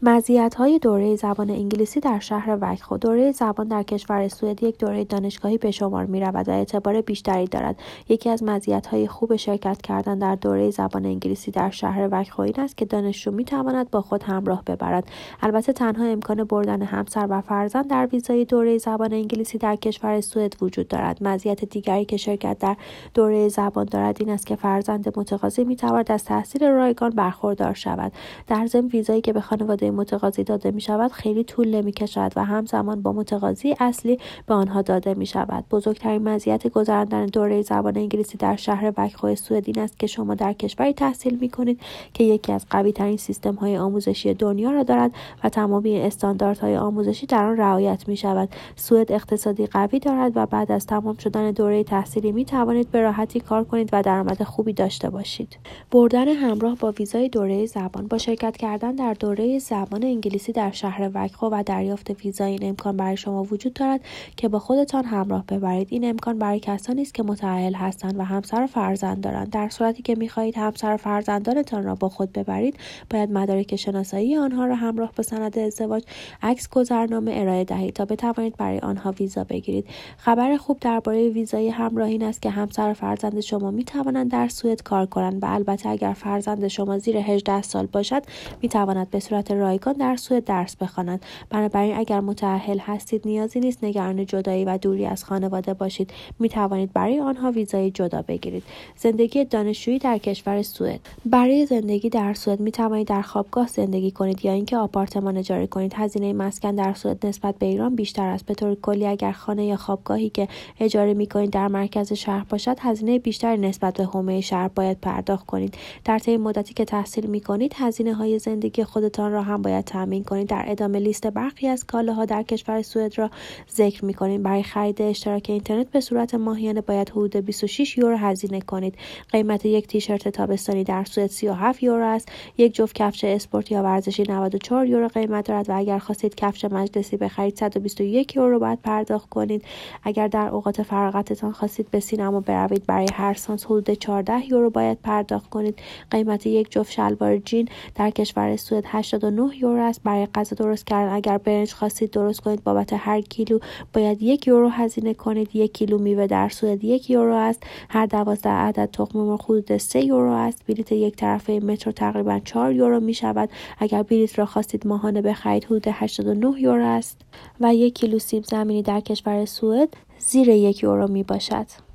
مزیت‌های دوره زبان انگلیسی در شهر وکخو. دوره زبان در کشور سوئد یک دوره دانشگاهی به شمار می‌رود و اعتبار بیشتری دارد. یکی از مزیت‌های خوب شرکت کردن در دوره زبان انگلیسی در شهر وکخو این است که دانشجو می‌تواند با خود همراه ببرد. البته تنها امکان بردن همسر و فرزند در ویزای دوره زبان انگلیسی در کشور سوئد وجود دارد. مزیت دیگری که شرکت در دوره زبان دارد این است که فرزند متقاضی می‌تواند از تحصیل رایگان برخوردار شود. در ضمن ویزایی که به خانواده متقاضی داده می شود خیلی طول نمی کشد و همزمان با متقاضی اصلی به آنها داده می شود. بزرگترین مزیت گذراندن دوره زبان انگلیسی در شهر وکخو سوئد این است که شما در کشوری تحصیل می کنید که یکی از قوی ترین سیستم های آموزشی دنیا را دارد و تمامی استانداردهای آموزشی در آن رعایت می شود. سوئد اقتصادی قوی دارد و بعد از تمام شدن دوره تحصیلی می توانید به راحتی کار کنید و درآمد خوبی داشته باشید. بردن همراه با ویزای دوره زبان. با شرکت کردن در دوره زبان انگلیسی در شهر وکخو و دریافت ویزا این امکان برای شما وجود دارد که با خودتان همراه ببرید. این امکان برای کسانی است که متأهل هستند و همسر و فرزند دارند. در صورتی که می‌خواهید همسر و فرزندانتان را با خود ببرید، باید مدارک شناسایی آنها را همراه با سند ازدواج، عکس گذرنامه ارائه دهید تا بتوانید برای آنها ویزا بگیرید. خبر خوب درباره ویزای همراه این است که همسر و فرزند شما می‌توانند در سوئد کار کنند و البته اگر فرزند شما زیر 18 سال باشد، می‌تواند به صورت رایگان در سوئد درس بخواند. بنابراین اگر متأهل هستید نیازی نیست نگران جدایی و دوری از خانواده باشید. می توانید برای آنها ویزای جدا بگیرید. زندگی دانشجویی در کشور سوئد. برای زندگی در سوئد می توانید در خوابگاه زندگی کنید یا اینکه آپارتمان اجاره کنید. هزینه مسکن در سوئد نسبت به ایران بیشتر است. به طور کلی اگر خانه یا خوابگاهی که اجاره می کنید در مرکز شهر باشد، هزینه بیشتری نسبت به حومه شهر باید پرداخت کنید. در طی مدتی که تحصیل می کنید، هزینه‌های زندگی خودتان را هم باید تامین کنید. در ادامه لیست برخی از کالاها در کشور سوئد را ذکر می‌کنید. برای خرید اشتراک اینترنت به صورت ماهیانه باید حدود 26 یورو هزینه کنید. قیمت یک تیشرت تابستانی در سوئد 37 یورو است. یک جفت کفش اسپورت یا ورزشی 94 یورو قیمت دارد و اگر خواستید کفش مجلسی بخرید 121 یورو باید پرداخت کنید. اگر در اوقات فراغتتان خواستید به سینما بروید برای هر سانس حدود 14 یورو باید پرداخت کنید. قیمت یک جفت شلوار جین در کشور سوئد 89 یورو است. برای غذا درست کردن اگر برنج خواستید درست کنید بابت هر کیلو باید 1 یورو هزینه کنید. 1 کیلو میوه در سوئد 1 یورو است. هر 12 عدد تخم مرغ حدود 3 یورو است. بلیت یک طرفه مترو تقریبا 4 یورو می شود. اگر بلیت را خواستید ماهانه بخرید حدود 89 یورو است و 1 کیلو سیب زمینی در کشور سوئد زیر 1 یورو می باشد.